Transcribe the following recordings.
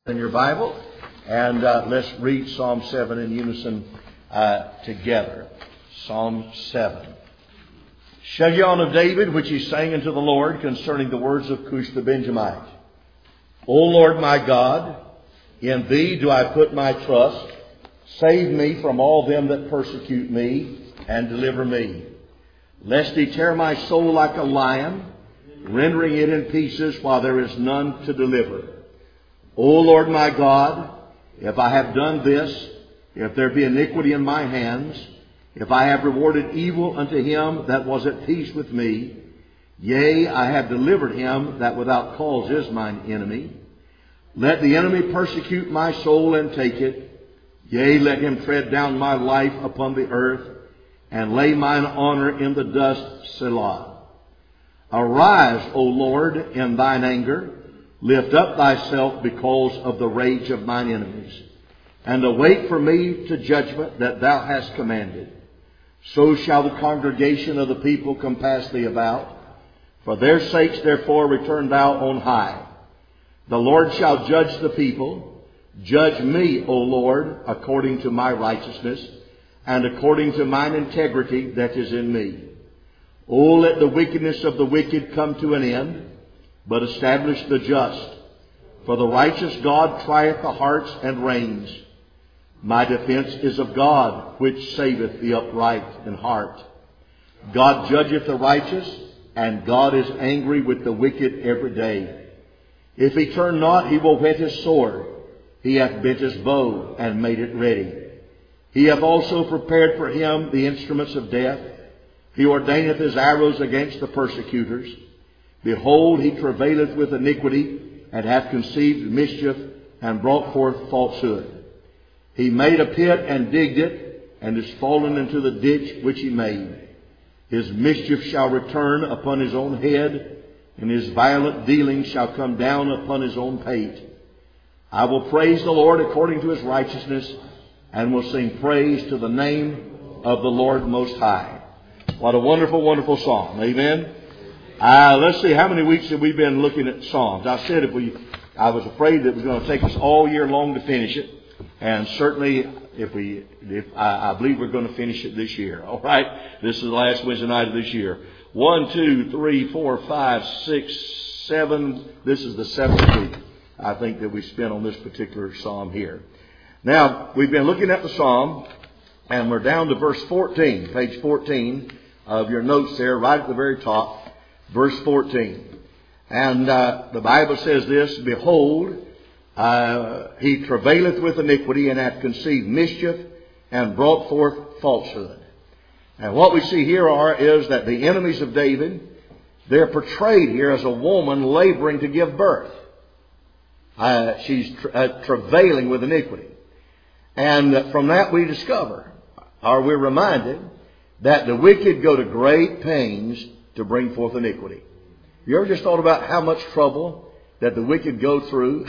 In your Bible, and let's read Psalm 7 in unison together. Psalm 7. Shegion of David, which he sang unto the Lord concerning the words of Cush the Benjamite. O Lord my God, in Thee do I put my trust. Save me from all them that persecute me, and deliver me. Lest He tear my soul like a lion, rendering it in pieces while there is none to deliver. O Lord my God, if I have done this, if there be iniquity in my hands, if I have rewarded evil unto him that was at peace with me, yea, I have delivered him that without cause is mine enemy. Let the enemy persecute my soul and take it. Yea, let him tread down my life upon the earth, and lay mine honor in the dust, Selah. Arise, O Lord, in thine anger. Lift up thyself because of the rage of mine enemies, and await for me to judgment that thou hast commanded. So shall the congregation of the people compass thee about. For their sakes therefore return thou on high. The Lord shall judge the people. Judge me, O Lord, according to my righteousness, and according to mine integrity that is in me. O let the wickedness of the wicked come to an end, but establish the just. For the righteous God trieth the hearts and reins. My defense is of God, which saveth the upright in heart. God judgeth the righteous, and God is angry with the wicked every day. If he turn not, he will whet his sword. He hath bent his bow and made it ready. He hath also prepared for him the instruments of death. He ordaineth his arrows against the persecutors. Behold, he travaileth with iniquity, and hath conceived mischief, and brought forth falsehood. He made a pit and digged it, and is fallen into the ditch which he made. His mischief shall return upon his own head, and his violent dealings shall come down upon his own pate. I will praise the Lord according to his righteousness, and will sing praise to the name of the Lord Most High. What a wonderful, wonderful song. Amen. Let's see, how many weeks have we been looking at Psalms? I said I was afraid that it was going to take us all year long to finish it. And certainly, I believe we're going to finish it this year. All right? This is the last Wednesday night of this year. 1, 2, 3, 4, 5, 6, 7. This is the 7th week, I think, that we spent on this particular Psalm here. Now, we've been looking at the Psalm, and we're down to verse 14, page 14 of your notes there, right at the very top. Verse 14. And the Bible says this, Behold, he travaileth with iniquity, and hath conceived mischief, and brought forth falsehood. And what we see here is that the enemies of David, they're portrayed here as a woman laboring to give birth. She's travailing with iniquity. And from that we discover, or we're reminded, that the wicked go to great pains to bring forth iniquity. You ever just thought about how much trouble that the wicked go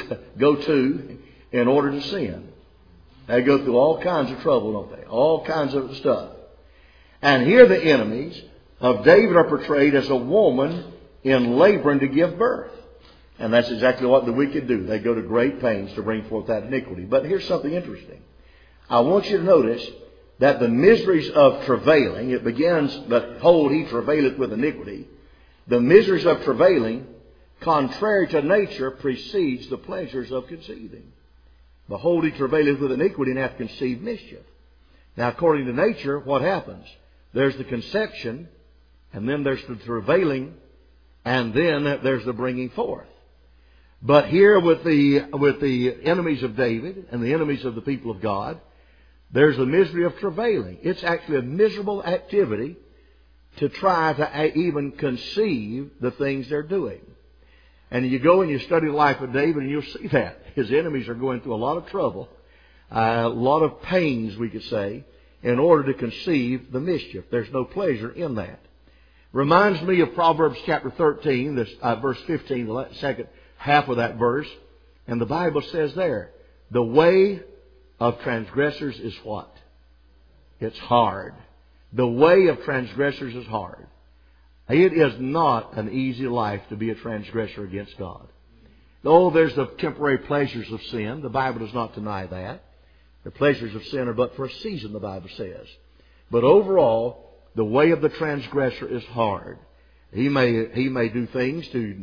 to in order to sin? They go through all kinds of trouble, don't they? All kinds of stuff. And here the enemies of David are portrayed as a woman in laboring to give birth. And that's exactly what the wicked do. They go to great pains to bring forth that iniquity. But here's something interesting. I want you to notice that the miseries of travailing, it begins, Behold, he travaileth with iniquity. The miseries of travailing, contrary to nature, precedes the pleasures of conceiving. Behold, he travaileth with iniquity, and hath conceived mischief. Now, according to nature, what happens? There's the conception, and then there's the travailing, and then there's the bringing forth. But here with the enemies of David and the enemies of the people of God, there's the misery of travailing. It's actually a miserable activity to try to even conceive the things they're doing. And you go and you study the life of David, and you'll see that. His enemies are going through a lot of trouble, a lot of pains, we could say, in order to conceive the mischief. There's no pleasure in that. Reminds me of Proverbs chapter 13, verse 15, the second half of that verse. And the Bible says there, the way of transgressors is what? It's hard. The way of transgressors is hard. It is not an easy life to be a transgressor against God. Oh, there's the temporary pleasures of sin. The Bible does not deny that. The pleasures of sin are but for a season, the Bible says. But overall, the way of the transgressor is hard. He may do things to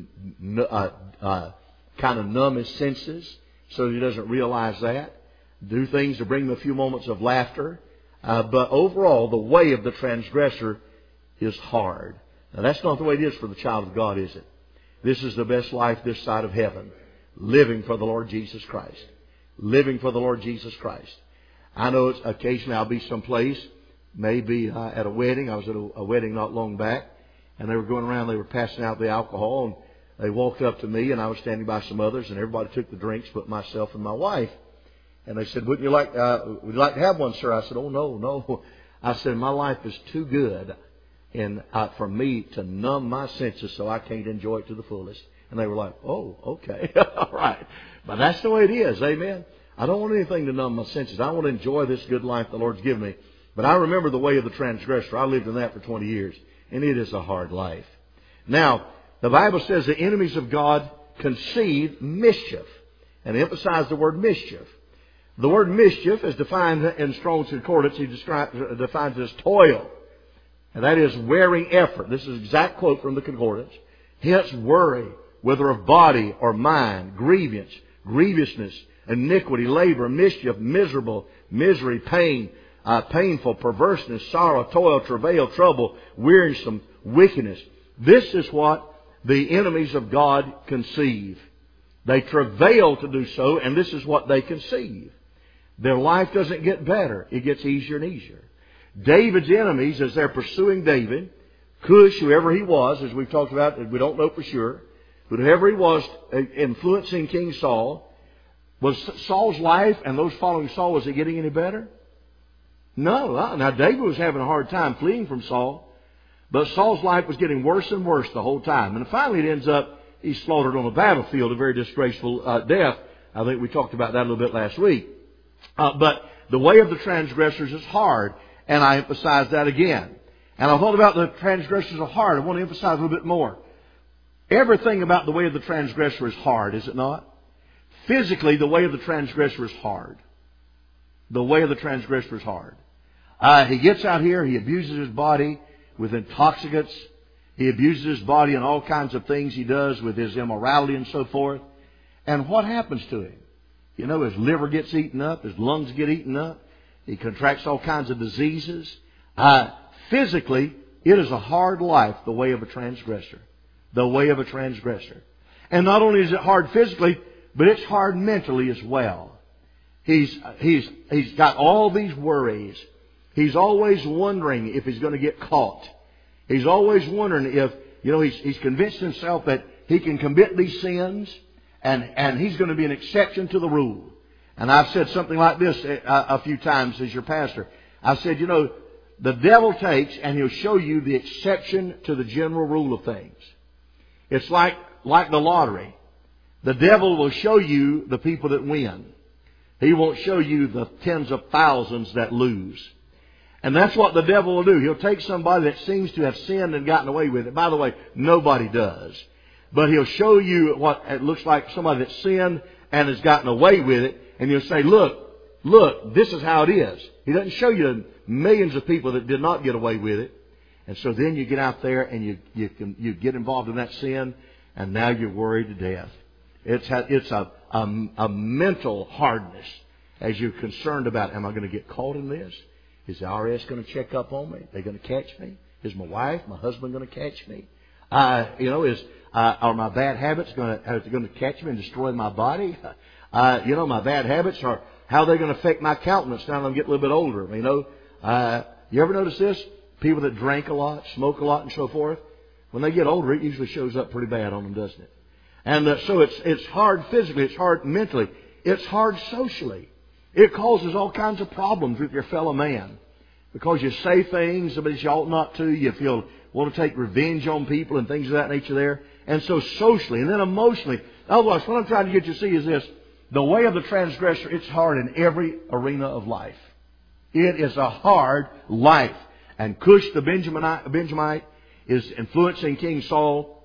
kind of numb his senses so that he doesn't realize that. Do things to bring him a few moments of laughter. But overall, the way of the transgressor is hard. Now, that's not the way it is for the child of God, is it? This is the best life this side of heaven. Living for the Lord Jesus Christ. Living for the Lord Jesus Christ. I know occasionally I'll be someplace, maybe at a wedding. I was at a wedding not long back, and they were going around, they were passing out the alcohol, and they walked up to me, and I was standing by some others, and everybody took the drinks but myself and my wife. And they said, would you like to have one, sir? I said, oh, no. I said, my life is too good for me to numb my senses so I can't enjoy it to the fullest. And they were like, oh, okay. All right. But that's the way it is. Amen. I don't want anything to numb my senses. I want to enjoy this good life the Lord's given me. But I remember the way of the transgressor. I lived in that for 20 years. And it is a hard life. Now, the Bible says the enemies of God conceive mischief. And emphasize the word mischief. The word mischief is defined in Strong's Concordance. He defines it as toil. And that is wearing effort. This is an exact quote from the Concordance. Hence worry, whether of body or mind, grievance, grievousness, iniquity, labor, mischief, miserable, misery, pain, painful, perverseness, sorrow, toil, travail, trouble, wearisome, wickedness. This is what the enemies of God conceive. They travail to do so, and this is what they conceive. Their life doesn't get better. It gets easier and easier. David's enemies, as they're pursuing David, Cush, whoever he was, as we've talked about, we don't know for sure, but whoever he was influencing King Saul, was Saul's life and those following Saul, was it getting any better? No. Now, David was having a hard time fleeing from Saul, but Saul's life was getting worse and worse the whole time. And finally it ends up, he's slaughtered on the battlefield, a very disgraceful death. I think we talked about that a little bit last week. But the way of the transgressors is hard, and I emphasize that again. And I thought about the transgressors are hard. I want to emphasize a little bit more. Everything about the way of the transgressor is hard, is it not? Physically, the way of the transgressor is hard. The way of the transgressor is hard. He gets out here, he abuses his body with intoxicants. He abuses his body in all kinds of things he does with his immorality and so forth. And what happens to him? You know, his liver gets eaten up, his lungs get eaten up. He contracts all kinds of diseases. Physically, it is a hard life, the way of a transgressor. The way of a transgressor. And not only is it hard physically, but it's hard mentally as well. He's got all these worries. He's always wondering if he's going to get caught. He's always wondering if, he's convinced himself that he can commit these sins and he's going to be an exception to the rule. And I've said something like this a few times as your pastor. I've said, the devil takes and he'll show you the exception to the general rule of things. It's like the lottery. The devil will show you the people that win. He won't show you the tens of thousands that lose. And that's what the devil will do. He'll take somebody that seems to have sinned and gotten away with it. By the way, nobody does. But he'll show you what it looks like somebody that sinned and has gotten away with it. And he'll say, look, this is how it is. He doesn't show you millions of people that did not get away with it. And so then you get out there and you get involved in that sin, and now you're worried to death. It's a mental hardness as you're concerned about, am I going to get caught in this? Is the IRS going to check up on me? Are they going to catch me? Is my wife, my husband going to catch me? Are my bad habits going to catch me and destroy my body? My bad habits are how they're going to affect my countenance now that I'm getting a little bit older. You ever notice this? People that drink a lot, smoke a lot, and so forth. When they get older, it usually shows up pretty bad on them, doesn't it? And so it's hard physically, it's hard mentally, it's hard socially. It causes all kinds of problems with your fellow man. Because you say things that you ought not to. You want to take revenge on people and things of that nature there. And so socially and then emotionally. Otherwise, what I'm trying to get you to see is this. The way of the transgressor, it's hard in every arena of life. It is a hard life. And Cush the Benjamite is influencing King Saul.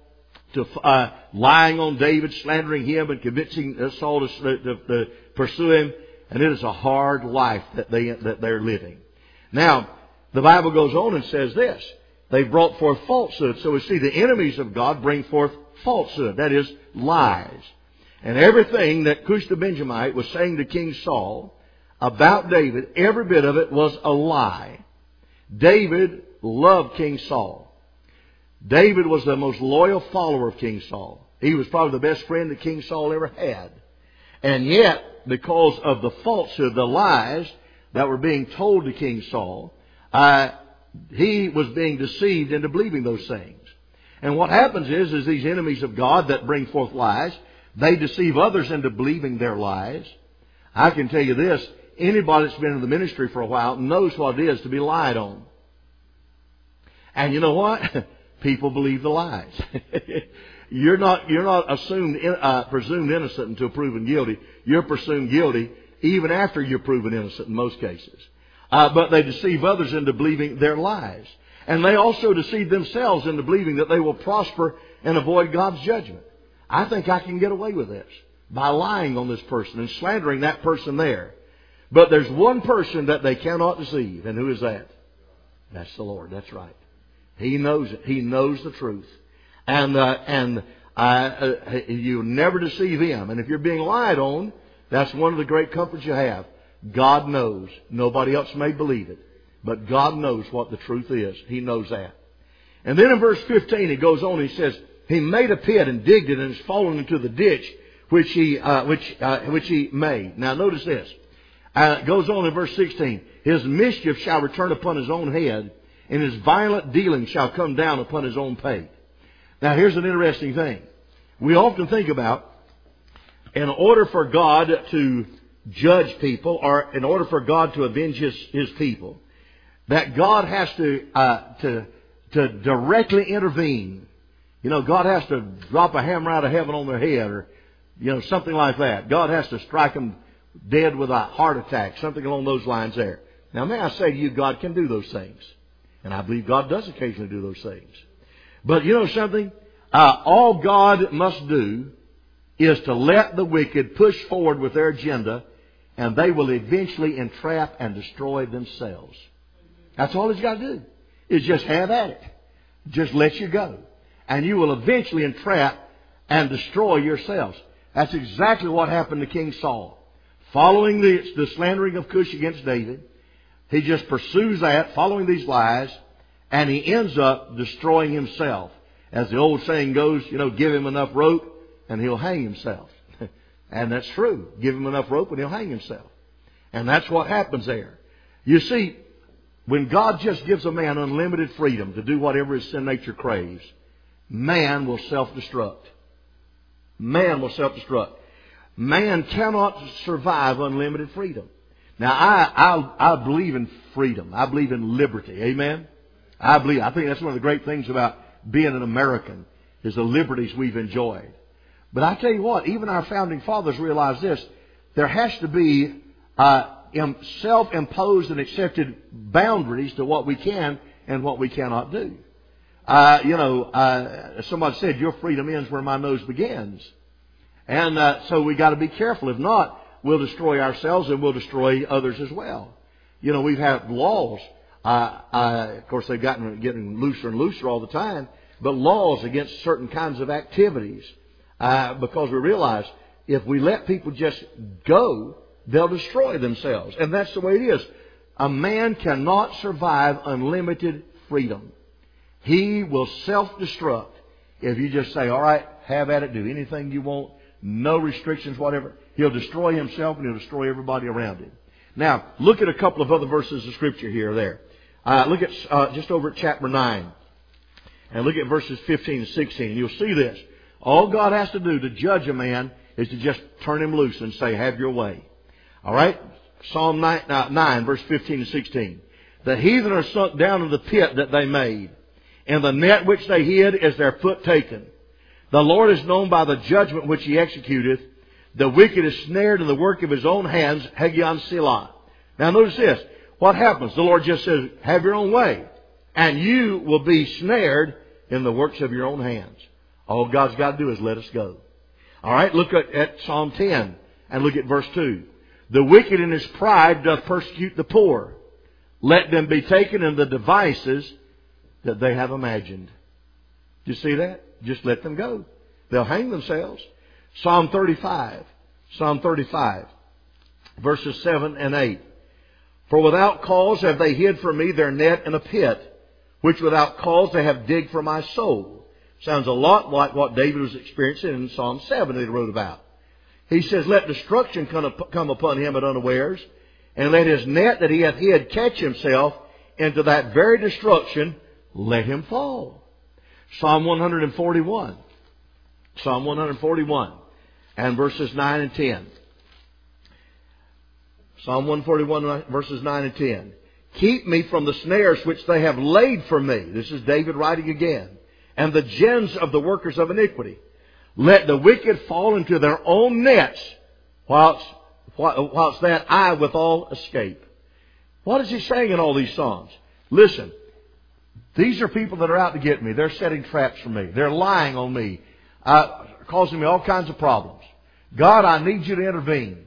lying on David, slandering him, and convincing Saul to pursue him. And it is a hard life that they're living. Now, the Bible goes on and says this. They brought forth falsehood. So we see the enemies of God bring forth falsehood. That is, lies. And everything that Cush the Benjamite was saying to King Saul about David, every bit of it was a lie. David loved King Saul. David was the most loyal follower of King Saul. He was probably the best friend that King Saul ever had. And yet, because of the falsehood, the lies that were being told to King Saul, he was being deceived into believing those things. And what happens is these enemies of God that bring forth lies, they deceive others into believing their lies. I can tell you this, anybody that's been in the ministry for a while knows what it is to be lied on. And you know what? People believe the lies. You're not presumed innocent until proven guilty. You're presumed guilty even after you're proven innocent in most cases. But they deceive others into believing their lies. And they also deceive themselves into believing that they will prosper and avoid God's judgment. I think I can get away with this by lying on this person and slandering that person there. But there's one person that they cannot deceive. And who is that? That's the Lord. That's right. He knows it. He knows the truth. And you never deceive Him. And if you're being lied on, that's one of the great comforts you have. God knows. Nobody else may believe it. But God knows what the truth is. He knows that. And then in verse 15 he goes on and he says, He made a pit and digged it and has fallen into the ditch which he made. Now notice this. It goes on in verse 16. His mischief shall return upon his own head, and his violent dealing shall come down upon his own pate. Now here's an interesting thing. We often think about, in order for God to judge people, or in order for God to avenge His people, that God has to directly intervene. You know, God has to drop a hammer out of heaven on their head, or, you know, something like that. God has to strike them dead with a heart attack, something along those lines there. Now may I say to you, God can do those things. And I believe God does occasionally do those things. But you know something? All God must do is to let the wicked push forward with their agenda, and they will eventually entrap and destroy themselves. That's all He's got to do, is just have at it. Just let you go. And you will eventually entrap and destroy yourselves. That's exactly what happened to King Saul. Following the slandering of Cush against David, he just pursues that, following these lies, and he ends up destroying himself. As the old saying goes, you know, give him enough rope and he'll hang himself. And that's true. Give him enough rope and he'll hang himself. And that's what happens there. You see, when God just gives a man unlimited freedom to do whatever his sin nature craves, man will self-destruct. Man will self-destruct. Man cannot survive unlimited freedom. Now, I believe in freedom. I believe in liberty. Amen? I think that's one of the great things about being an American, is the liberties we've enjoyed. But I tell you what, even our founding fathers realized this. There has to be self-imposed and accepted boundaries to what we can and what we cannot do. Somebody said, your freedom ends where my nose begins. And so we got to be careful. If not, we'll destroy ourselves and we'll destroy others as well. You know, we've had laws. Of course, they've getting looser and looser all the time. But laws against certain kinds of activities. Because we realize if we let people just go, they'll destroy themselves. And that's the way it is. A man cannot survive unlimited freedom. He will self-destruct if you just say, all right, have at it, do anything you want, no restrictions, whatever. He'll destroy himself and he'll destroy everybody around him. Now, look at a couple of other verses of Scripture here or there. Look at just over at chapter 9. And look at verses 15 and 16. And you'll see this. All God has to do to judge a man is to just turn him loose and say, have your way. All right? Psalm 9 verse 15 and 16. The heathen are sunk down in the pit that they made, and the net which they hid is their foot taken. The Lord is known by the judgment which He executeth. The wicked is snared in the work of his own hands. Hagion Selah. Now notice this. What happens? The Lord just says, have your own way. And you will be snared in the works of your own hands. All God's got to do is let us go. All right, look at Psalm 10 and look at verse 2. The wicked in his pride doth persecute the poor. Let them be taken in the devices that they have imagined. Do you see that? Just let them go. They'll hang themselves. Psalm 35. Psalm 35. Verses 7 and 8. For without cause have they hid for me their net in a pit, which without cause they have digged for my soul. Sounds a lot like what David was experiencing in Psalm 7 that he wrote about. He says, let destruction come upon him at unawares, and let his net that he hath hid catch himself into that very destruction, let him fall. Psalm 141. Psalm 141 and verses 9 and 10. Psalm 141 verses 9 and 10. Keep me from the snares which they have laid for me. This is David writing again. And the gins of the workers of iniquity. Let the wicked fall into their own nets, whilst that I withal escape. What is he saying in all these Psalms? Listen, these are people that are out to get me. They're setting traps for me. They're lying on me, causing me all kinds of problems. God, I need you to intervene.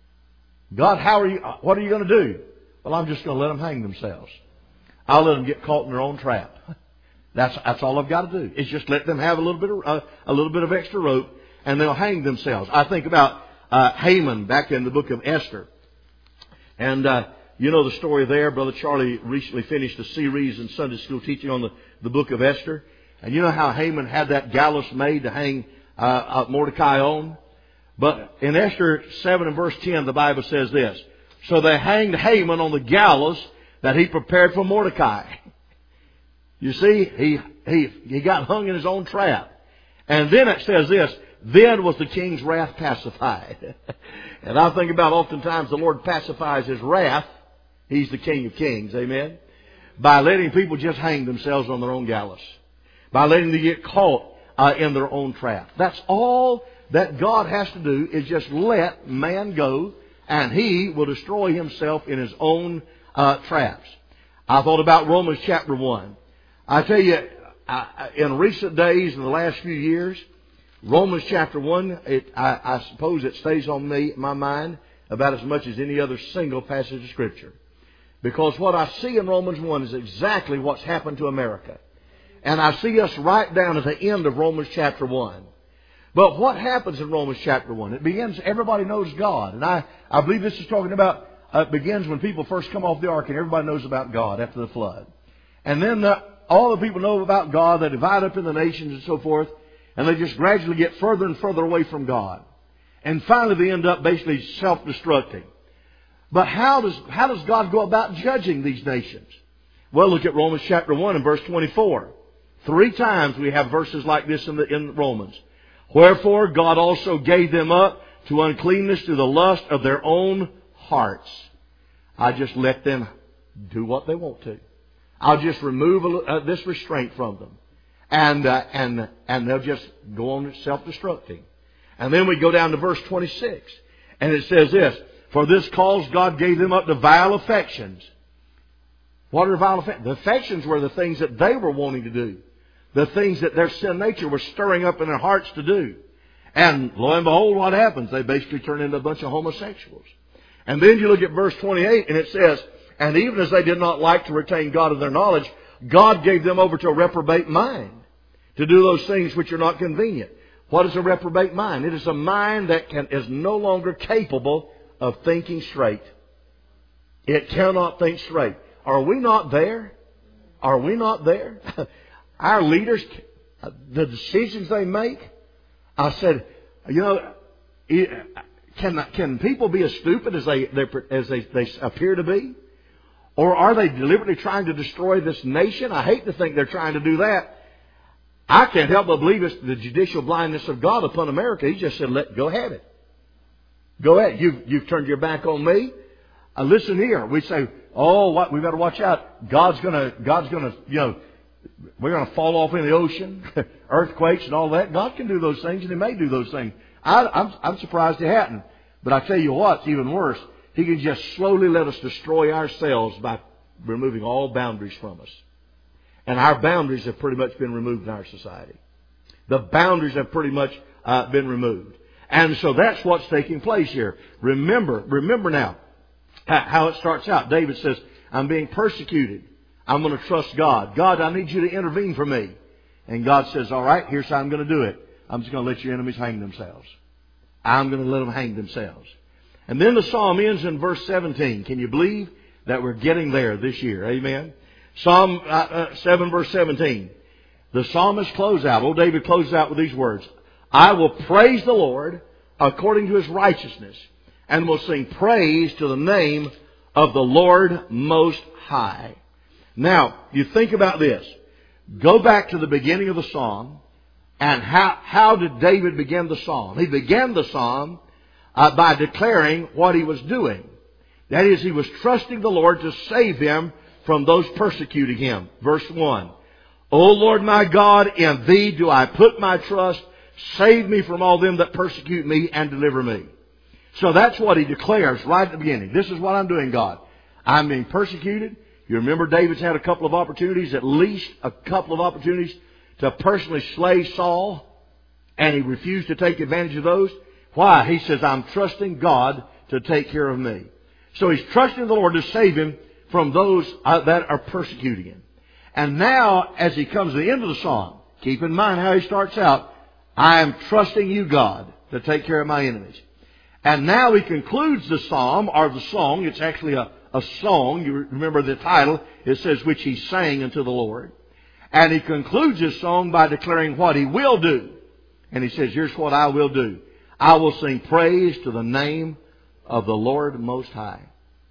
God, what are you going to do? Well, I'm just going to let them hang themselves. I'll let them get caught in their own trap. That's all I've got to do. It's just let them have a little bit of extra rope, and they'll hang themselves. I think about Haman back in the book of Esther, and you know the story there. Brother Charlie recently finished a series in Sunday school teaching on the book of Esther, and you know how Haman had that gallows made to hang Mordecai on. But in Esther 7 and verse 10, the Bible says this: so they hanged Haman on the gallows that he prepared for Mordecai. You see, he got hung in his own trap. And then it says this: then was the king's wrath pacified. And I think about oftentimes the Lord pacifies His wrath. He's the King of Kings, amen, by letting people just hang themselves on their own gallows, by letting them get caught in their own trap. That's all that God has to do, is just let man go, and he will destroy himself in his own traps. I thought about Romans chapter 1. I tell you, in recent days, in the last few years, Romans chapter 1, I suppose it stays on my mind about as much as any other single passage of Scripture. Because what I see in Romans 1 is exactly what's happened to America. And I see us right down at the end of Romans chapter 1. But what happens in Romans chapter 1? It begins, everybody knows God. And I believe this is talking about, it begins when people first come off the ark and everybody knows about God after the flood. And then all the people know about God. They divide up in the nations and so forth. And they just gradually get further and further away from God. And finally they end up basically self-destructing. But how does God go about judging these nations? Well, look at Romans chapter 1 and verse 24. 3 times we have verses like this in Romans. Wherefore God also gave them up to uncleanness through the lust of their own hearts. I just let them do what they want to. I'll just remove this restraint from them. And they'll just go on self-destructing. And then we go down to verse 26. And it says this: for this cause God gave them up to vile affections. What are vile affections? The affections were the things that they were wanting to do. The things that their sin nature was stirring up in their hearts to do. And lo and behold, what happens? They basically turn into a bunch of homosexuals. And then you look at verse 28 and it says, and even as they did not like to retain God in their knowledge, God gave them over to a reprobate mind, to do those things which are not convenient. What is a reprobate mind? It is a mind that is no longer capable of thinking straight. It cannot think straight. Are we not there? Are we not there? Our leaders, the decisions they make. I said, you know, can people be as stupid as they appear to be? Or are they deliberately trying to destroy this nation? I hate to think they're trying to do that. I can't help but believe it's the judicial blindness of God upon America. He just said, go ahead. Go ahead. You've turned your back on me. Listen here. We say, we better watch out. God's gonna, we're gonna fall off in the ocean, earthquakes and all that. God can do those things, and He may do those things. I'm surprised He hadn't. But I tell you what, it's even worse. He can just slowly let us destroy ourselves by removing all boundaries from us. And our boundaries have pretty much been removed in our society. The boundaries have pretty much been removed. And so that's what's taking place here. Remember now how it starts out. David says, I'm being persecuted. I'm going to trust God. God, I need you to intervene for me. And God says, all right, here's how I'm going to do it. I'm just going to let your enemies hang themselves. I'm going to let them hang themselves. And then the psalm ends in verse 17. Can you believe that we're getting there this year? Amen. Psalm 7 verse 17. The psalmist closes out. Old David closes out with these words. I will praise the Lord according to His righteousness, and will sing praise to the name of the Lord Most High. Now, you think about this. Go back to the beginning of the psalm, and how did David begin the psalm? He began the psalm by declaring what he was doing. That is, he was trusting the Lord to save him from those persecuting him. Verse 1. O Lord my God, in Thee do I put my trust. Save me from all them that persecute me and deliver me. So that's what he declares right at the beginning. This is what I'm doing, God. I'm being persecuted. You remember David's had a couple of opportunities, at least a couple of opportunities, to personally slay Saul, and he refused to take advantage of those. Why? He says, I'm trusting God to take care of me. So he's trusting the Lord to save him from those that are persecuting him. And now, as he comes to the end of the psalm, keep in mind how he starts out, I am trusting you, God, to take care of my enemies. And now he concludes the psalm, or the song. It's actually a song. You remember the title. It says, which he sang unto the Lord. And he concludes his song by declaring what he will do. And he says, here's what I will do. I will sing praise to the name of the Lord Most High.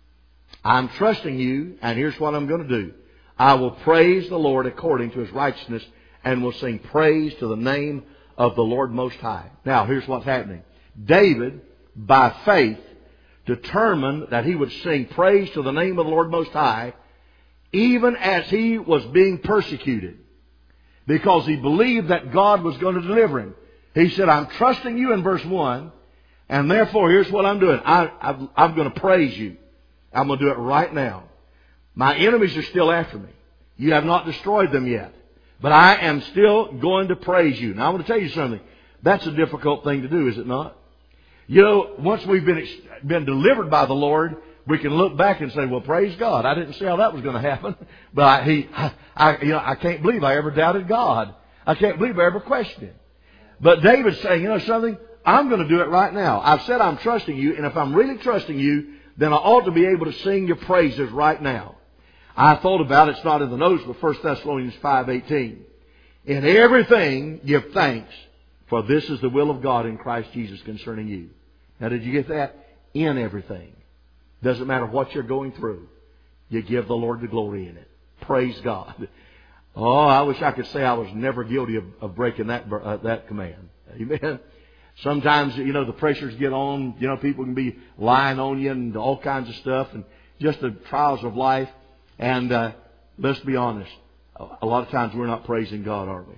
I'm trusting you, and here's what I'm going to do. I will praise the Lord according to His righteousness, and will sing praise to the name of the Lord Most High. Now, here's what's happening. David, by faith, determined that he would sing praise to the name of the Lord Most High, even as he was being persecuted, because he believed that God was going to deliver him. He said, I'm trusting you in verse 1, and therefore here's what I'm doing. I'm going to praise you. I'm going to do it right now. My enemies are still after me. You have not destroyed them yet. But I am still going to praise you. Now I want to tell you something. That's a difficult thing to do, is it not? You know, once we've been delivered by the Lord, we can look back and say, well, praise God. I didn't see how that was going to happen. But I can't believe I ever doubted God. I can't believe I ever questioned Him. But David's saying, you know something? I'm going to do it right now. I've said I'm trusting you, and if I'm really trusting you, then I ought to be able to sing your praises right now. I thought about it. It's not in the notes, but 1 Thessalonians 5:18. In everything give thanks, for this is the will of God in Christ Jesus concerning you. Now, did you get that? In everything. Doesn't matter what you're going through. You give the Lord the glory in it. Praise God. Oh, I wish I could say I was never guilty of breaking that command. Amen. Sometimes, you know, the pressures get on. You know, people can be lying on you and all kinds of stuff, and just the trials of life. And let's be honest. A lot of times we're not praising God, are we?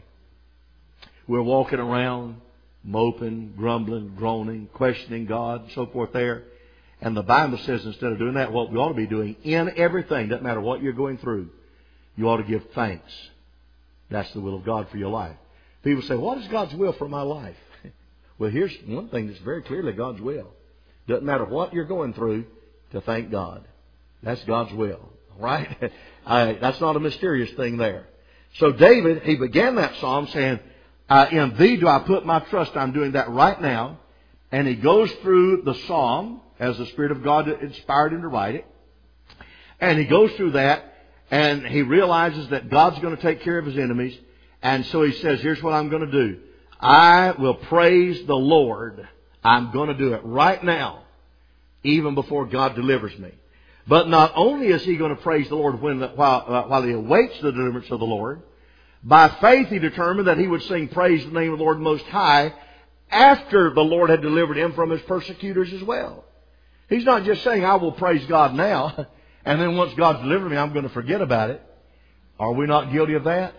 We're walking around, moping, grumbling, groaning, questioning God, and so forth there. And the Bible says instead of doing that, what we ought to be doing in everything, doesn't matter what you're going through, you ought to give thanks. That's the will of God for your life. People say, what is God's will for my life? Well, here's one thing that's very clearly God's will. Doesn't matter what you're going through, to thank God. That's God's will. All right? That's not a mysterious thing there. So David, he began that psalm saying, in Thee do I put my trust. I'm doing that right now. And he goes through the psalm as the Spirit of God inspired him to write it. And he goes through that, and he realizes that God's going to take care of his enemies. And so he says, here's what I'm going to do. I will praise the Lord. I'm going to do it right now, even before God delivers me. But not only is he going to praise the Lord while he awaits the deliverance of the Lord, by faith he determined that he would sing praise to the name of the Lord Most High after the Lord had delivered him from his persecutors as well. He's not just saying, I will praise God now, and then once God's delivered me, I'm going to forget about it. Are we not guilty of that?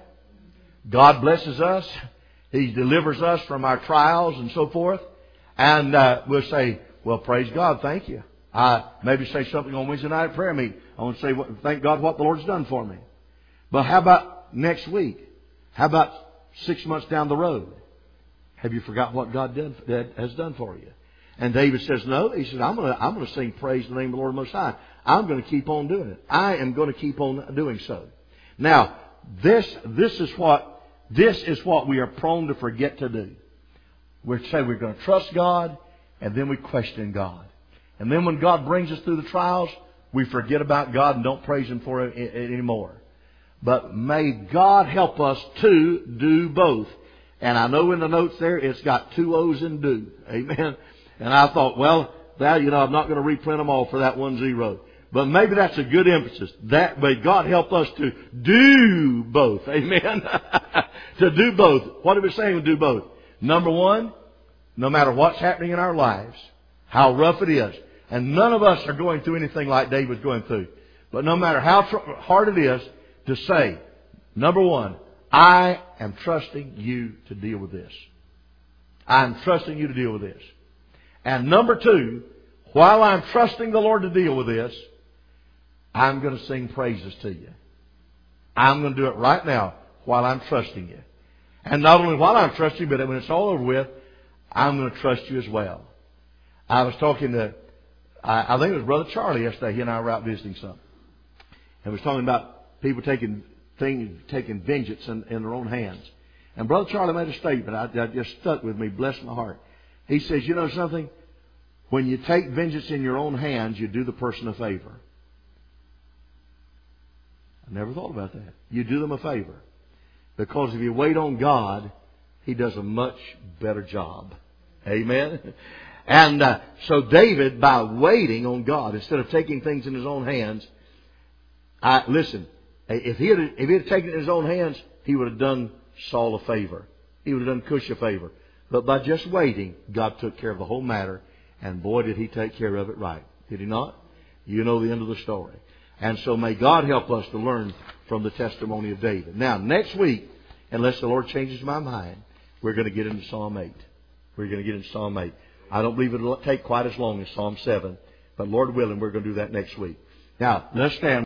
God blesses us. He delivers us from our trials and so forth. And we'll say, well, praise God, thank you. Maybe say something on Wednesday night at prayer meeting. I want to say, thank God what the Lord's done for me. But how about next week? How about 6 months down the road? Have you forgot what God has done for you? And David says, no. He says, I'm going to sing praise in the name of the Lord Most High. I'm going to keep on doing it. I am going to keep on doing so. Now, this is what we are prone to forget to do. We say we're going to trust God, and then we question God. And then when God brings us through the trials, we forget about God and don't praise Him for it anymore. But may God help us to do both. And I know in the notes there it's got 2 O's in do. Amen. And I thought, well, I'm not going to reprint them all for that 1 0. But maybe that's a good emphasis. That may God help us to do both. Amen. To do both. What are we saying to do both? Number one, no matter what's happening in our lives, how rough it is, and none of us are going through anything like David's going through. But no matter how hard it is, to say, number one, I am trusting you to deal with this. I'm trusting you to deal with this. And number two, while I'm trusting the Lord to deal with this, I'm going to sing praises to you. I'm going to do it right now while I'm trusting you. And not only while I'm trusting you, but when it's all over with, I'm going to trust you as well. I was talking to, I think it was Brother Charlie yesterday. He and I were out visiting something. And was talking about people taking vengeance in their own hands. And Brother Charlie made a statement that just stuck with me, blessed my heart. He says, you know something? When you take vengeance in your own hands, you do the person a favor. I never thought about that. You do them a favor. Because if you wait on God, He does a much better job. Amen? And so David, by waiting on God, instead of taking things in his own hands, listen, if he had taken it in his own hands, he would have done Saul a favor. He would have done Cush a favor. But by just waiting, God took care of the whole matter. And boy, did He take care of it right. Did He not? You know the end of the story. And so may God help us to learn from the testimony of David. Now, next week, unless the Lord changes my mind, we're going to get into Psalm 8. We're going to get into Psalm 8. I don't believe it will take quite as long as Psalm 7. But Lord willing, we're going to do that next week. Now, let's stand.